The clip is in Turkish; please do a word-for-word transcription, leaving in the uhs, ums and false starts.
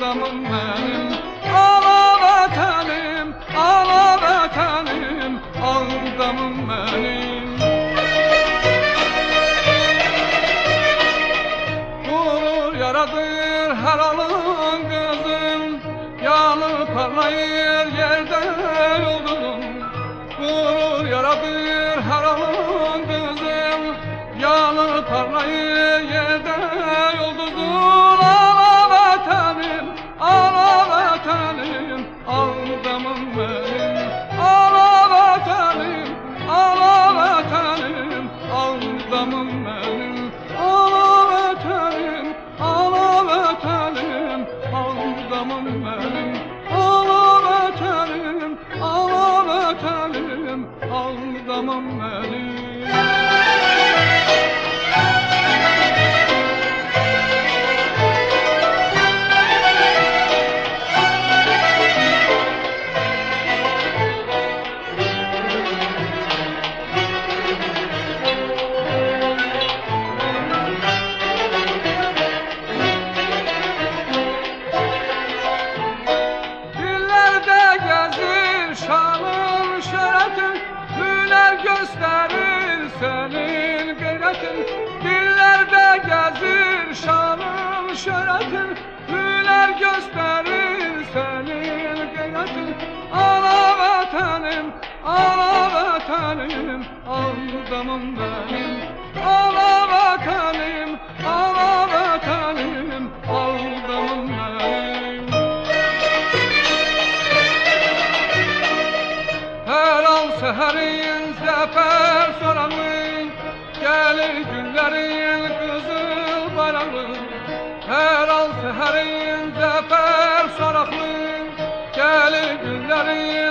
aldamım benim. Ana vatanım, ana vatanım, aldamım benim. Gurur yaradır her alın kızım, yanı parlayır yerde yoldurum. Gurur yaradır her alın kızım, yanı parlayır yerde yoldurum. Ana vatanım, ana vatanım, aldamım benim. Ana vatanım, ana vatanım, aldamım benim. Ana vatanım, ana vatanım, aldamım benim. Ana vatanım, ana vatanım, aldamım benim. Şanın şerefin, hüner gösterir senin gayretin. Dillerde gezir şanın şerefin, hüner gösterir senin gayretin. Ana vatanım, ana vatanım, aldamım benim. Ana vatanım, ana vatanım, aldamım benim. Seherin zafer soranın, gelir günlerin kızıl bayrağın. Her an seherin zafer soranın, gelir günlerin